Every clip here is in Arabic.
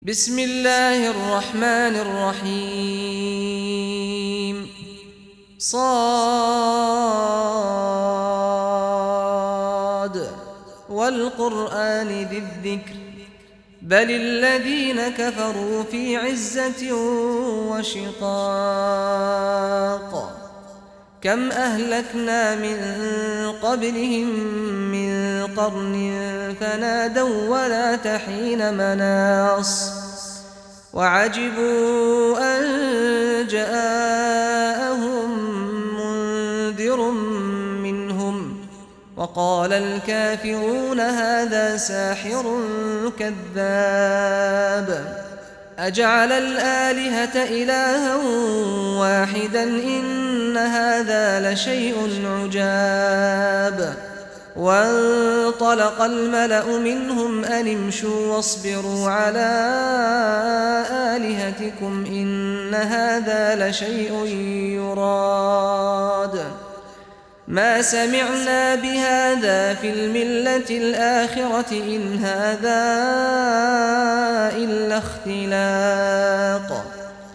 بسم الله الرحمن الرحيم صاد والقرآن ذي الذكر بل الذين كفروا في عزة وشقاق كم أهلكنا من قبلهم من قرن فنادوا ولا تحين مناص وعجبوا أن جاءهم منذر منهم وقال الكافرون هذا ساحر كذاب أجعل الآلهة إلها واحدا إن هذا لشيء عجاب وانطلق الملأ منهم أن امشوا واصبروا على آلهتكم إن هذا لشيء يراد ما سمعنا بهذا في الملة الآخرة إن هذا إلا اختلاق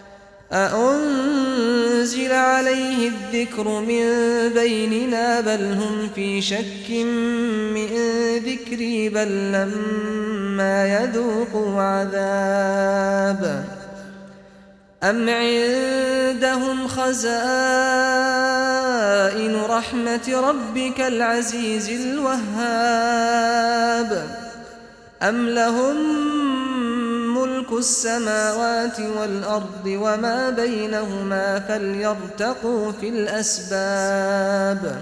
أأنزل عليه الذكر من بيننا بل هم في شك من ذكري بل لما يذوقوا عذاب أم عندهم خزائن رحمة ربك العزيز الوهاب أم لهم ملك السماوات والأرض وما بينهما فليرتقوا في الأسباب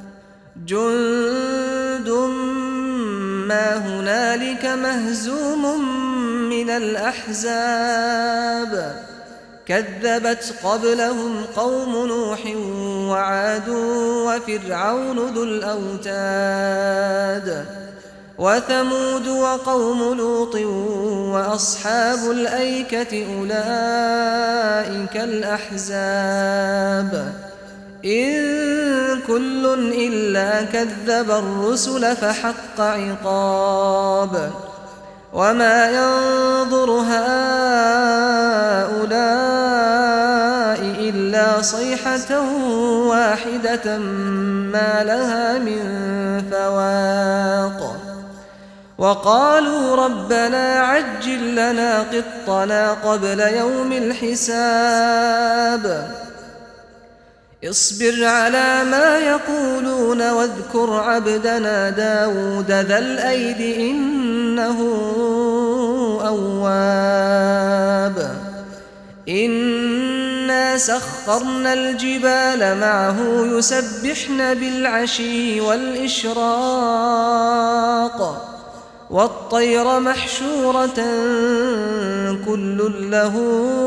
جند ما هنالك مهزوم من الأحزاب كذبت قبلهم قوم نوح وعاد وفرعون ذو الأوتاد وثمود وقوم لوط وأصحاب الأيكة أولئك الأحزاب إن كل إلا كذب الرسل فحق عقاب وما ينظر هؤلاء إلا صيحة واحدة ما لها من فواق وقالوا ربنا عجل لنا قطنا قبل يوم الحساب اصبر على ما يقولون واذكر عبدنا داود ذا الأيد إنه أواب إنا سخرنا الجبال معه يسبحن بالعشي والإشراق والطير محشورة كل له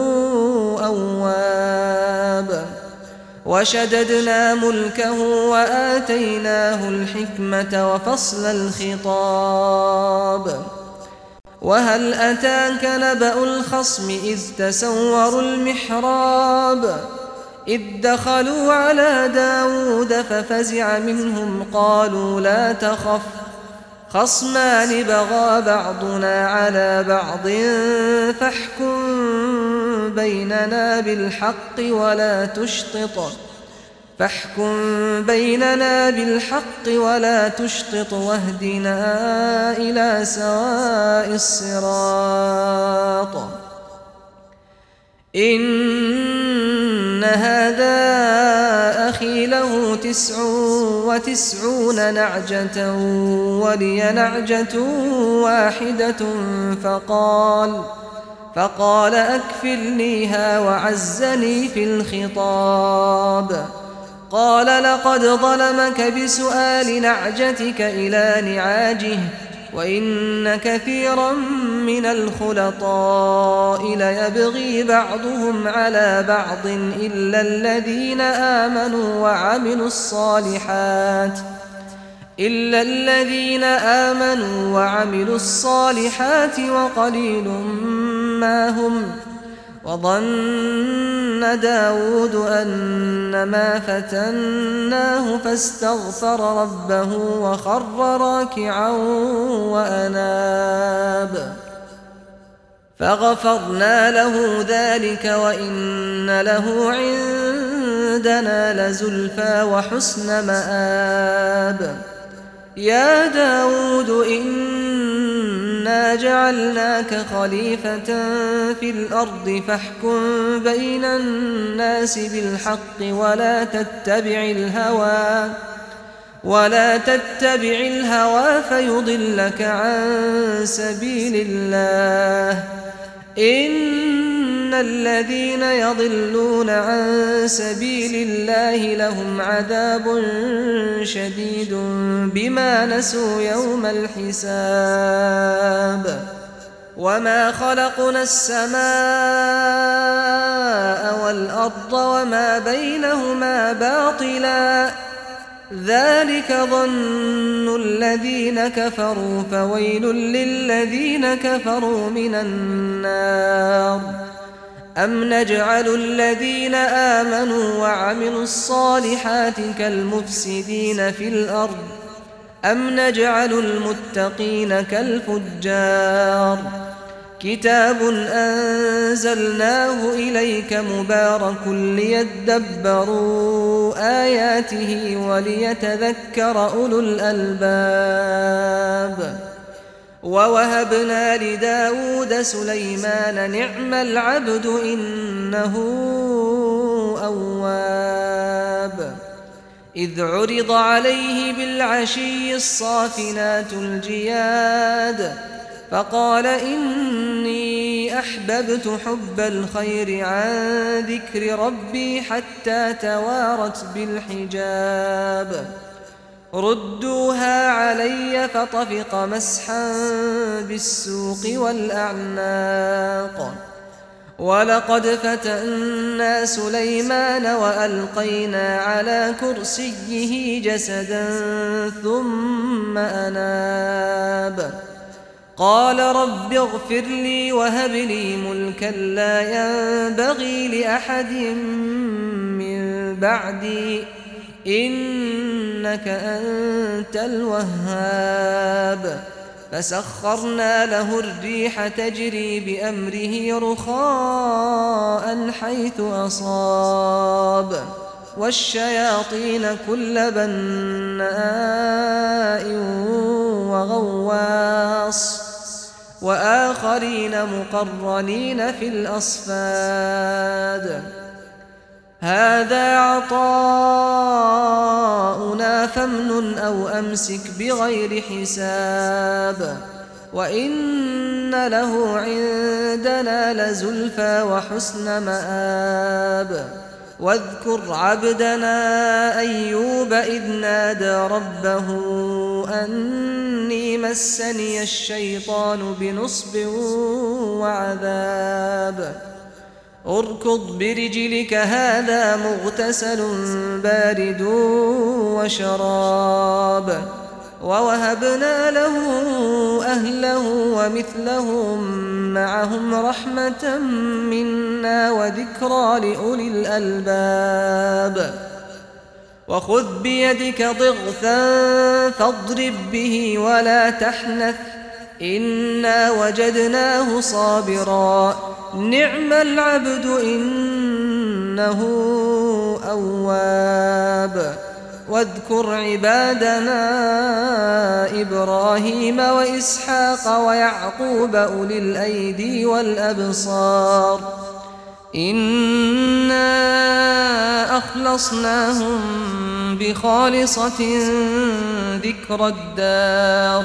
أواب وشددنا ملكه وآتيناه الحكمة وفصل الخطاب وهل أتاك نبأ الخصم إذ تسوروا المحراب إذ دخلوا على داود ففزع منهم قالوا لا تخف خصمان بغى بعضنا على بعض فاحكم بيننا بالحق ولا تشطط واهدنا إلى سواء الصراط إن هذا أخي له 99 نعجة ولي نعجة واحدة فقال أكفلنيها وعزني في الخطاب قال لقد ظلمك بسؤال نعجتك إلى نعاجه وإن كثيرا من الخلطاء ليبغي بعضهم على بعض إلا الذين آمنوا وعملوا الصالحات وقليل ما هم وظن داود أنما فتناه فاستغفر ربه وخر راكعا وأناب فغفرنا له ذلك وإن له عندنا لزلفى وحسن مآب. يا داود إنا جعلناك خليفة في الأرض فاحكم بين الناس بالحق ولا تتبع الهوى فيضلك عن سبيل الله. إن الذين يضلون عن سبيل الله لهم عذاب شديد بما نسوا يوم الحساب. وما خلقنا السماء والأرض وما بينهما باطلا ذلك ظن الذين كفروا فويل للذين كفروا من النار. أم نجعل الذين آمنوا وعملوا الصالحات كالمفسدين في الأرض أم نجعل المتقين كالفجار. كتاب أنزلناه إليك مبارك ليدبروا آياته وليتذكر أولو الألباب. ووهبنا لداود سليمان نعم العبد إنه أواب. إذ عرض عليه بالعشي الصافنات الجياد فقال إني أحببت حب الخير عن ذكر ربي حتى توارت بالحجاب. ردوها علي فطفق مسحا بالسوق والأعناق. ولقد فتنا سليمان وألقينا على كرسيه جسدا ثم أناب. قال رب اغفر لي وهب لي ملكا لا ينبغي لأحد من بعدي إنك أنت الوهاب. فسخرنا له الريح تجري بأمره رخاء حيث أصاب والشياطين كل بناء وغواص وآخرين مقرنين في الأصفاد. هذا عطاؤنا فامنن أو أمسك بغير حساب. وإن له عندنا لزلفى وحسن مآب. واذكر عبدنا أيوب إذ نادى ربه أني مسني الشيطان بنصب وعذاب. اركض برجلك هذا مغتسل بارد وشراب. ووهبنا له أهله ومثلهم معهم رحمة منا وذكرى لأولي الألباب. وخذ بيدك ضغثا فاضرب به ولا تحنث إنا وجدناه صابرا نعم العبد إنه أواب. واذكر عبادنا إبراهيم وإسحاق ويعقوب أولي الأيدي والأبصار إنا أخلصناهم بخالصة ذكر الدار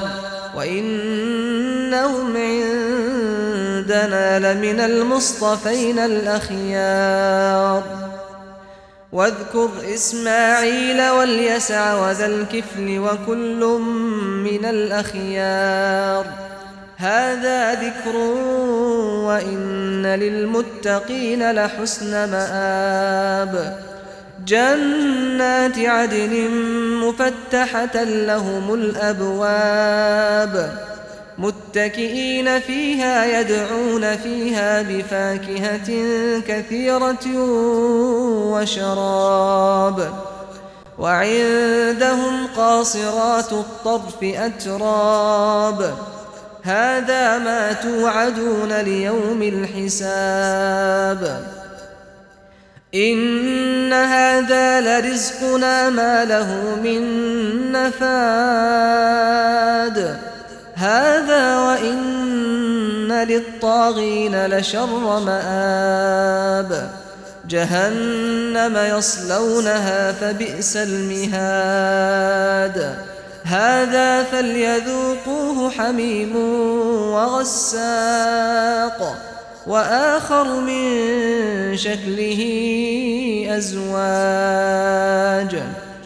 وإنهم عندنا لمن المصطفين الأخيار. واذكر إسماعيل واليسع وذا الكفل وكل من الأخيار. هذا ذكر وإن للمتقين لحسن مآب. جنات عدن مفتحة لهم الأبواب متكئين فيها يدعون فيها بفاكهة كثيرة وشراب. وعندهم قاصرات الطرف أتراب هذا ما توعدون ليوم الحساب إن هذا لرزقنا ما له من نفاد هذا وإن للطاغين لشر مآب جهنم يصلونها فبئس المهاد هذا فليذوقوه حميم وغساق وآخر من شكله أزواج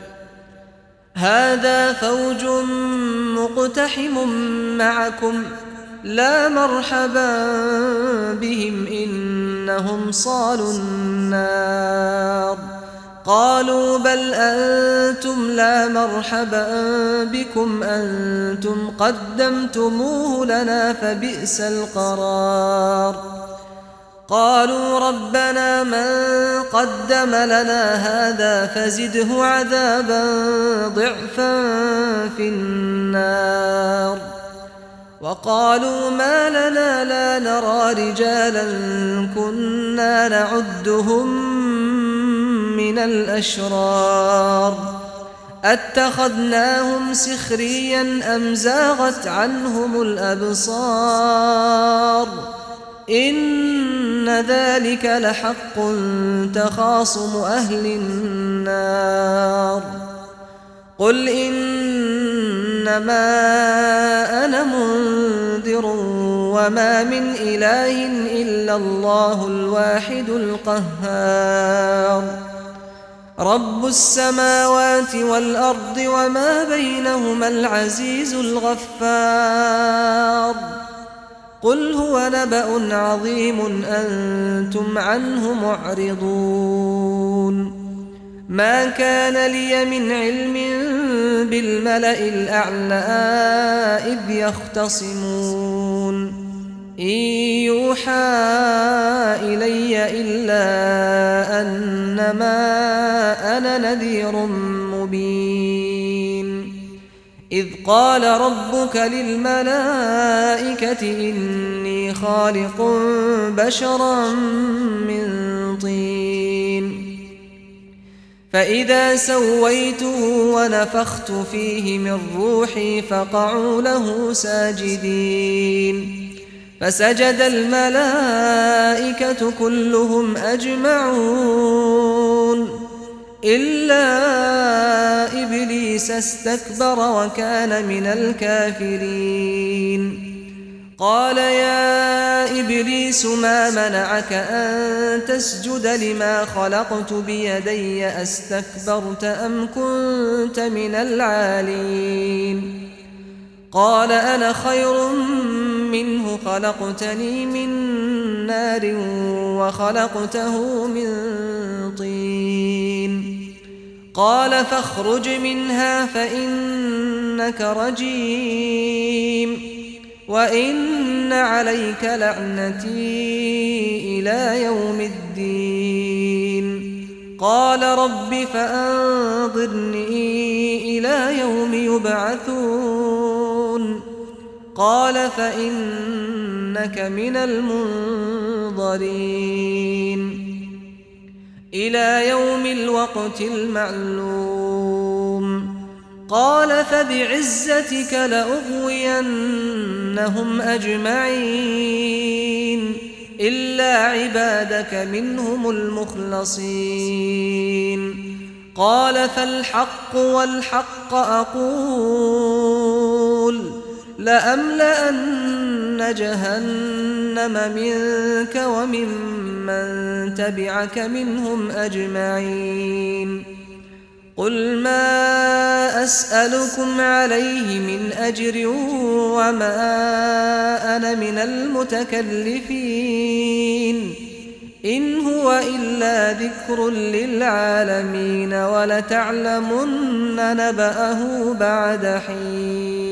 هذا فوج مقتحم معكم لا مرحبا بهم إنهم صالوا النار قالوا بل أنتم لا مرحبا بكم أنتم قدمتموه لنا فبئس القرار قالوا ربنا من قدم لنا هذا فزده عذابا ضعفا في النار وقالوا ما لنا لا نرى رجالا كنا نعدهم من الأشرار أتخذناهم سخريا أم زاغت عنهم الأبصار إن ذلك لحق تخاصم أهل النار قل إنما أنا منذر وما من إله إلا الله الواحد القهار رب السماوات والأرض وما بينهما العزيز الغفار قل هو نبأ عظيم أنتم عنه معرضون ما كان لي من علم بالملأ الأعلى إذ يختصمون إن يوحى إلي إلا أنما أنا نذير مبين إذ قال ربك للملائكة إني خالق بشرا من طين فإذا سويته ونفخت فيه من روحي فقعوا له ساجدين فسجد الملائكة كلهم أجمعون إلا إبليس استكبر وكان من الكافرين قال يا إبليس ما منعك أن تسجد لما خلقت بيدي أستكبرت أم كنت من العالين قال أنا خير منه خلقتني من نار وخلقته من طين قال فاخرج منها فإنك رجيم وإن عليك لعنتي إلى يوم الدين قال رب فأنظرني إلى يوم يبعثون قال فإنك من المنظرين إلى يوم الوقت المعلوم قال فبعزتك لأغوينهم أجمعين إلا عبادك منهم المخلصين قال فالحق والحق أقول لأملأن جهنم منك وممن تبعك منهم أجمعين قل ما أسألكم عليه من أجر وما أنا من المتكلفين إن هو إلا ذكر للعالمين ولتعلمن نبأه بعد حين